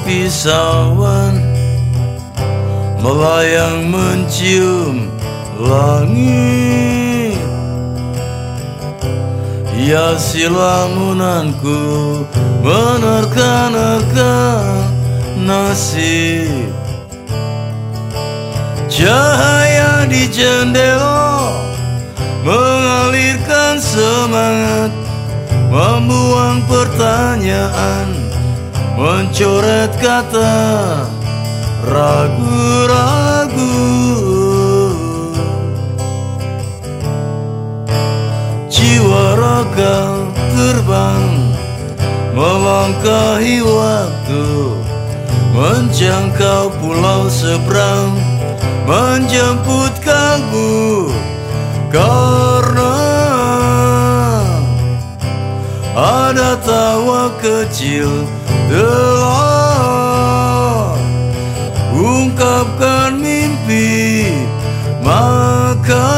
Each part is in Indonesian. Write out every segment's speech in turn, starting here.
pisauan melayang mencium langit. Ya silamunanku menerka-nerka nasib. Cahaya di jendela mengalirkan semangat, membuang pertanyaan, mencoret kata ragu-ragu. Jiwa raga terbang melangkahi waktu, menjangkau pulau seberang, menjemput kalbu. Karena ada tawa kecil telah ungkapkan mimpi, maka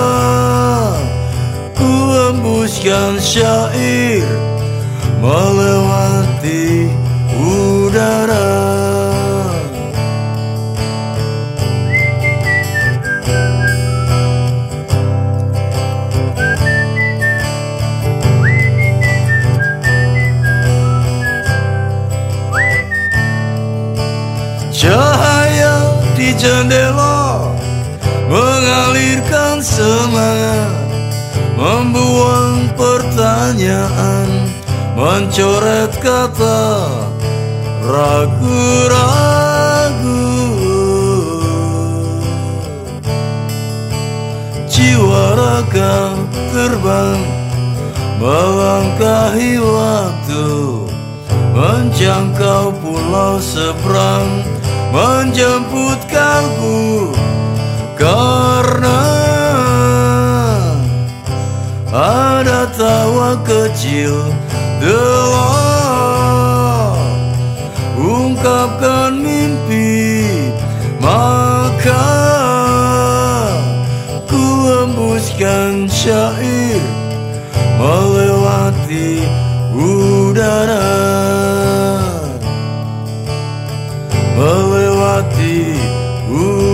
ku hembuskan syair melewati udara. Cahaya di jendela mengalirkan semangat, membuang pertanyaan, mencoret kata ragu-ragu. Jiwa raga terbang melangkahi waktu, menjangkau pulau seberang, menjemput kalbu. Karena ada tawa kecil telah ungkapkan mimpi, maka ku hembuskan syair melewati udara, melewati udara.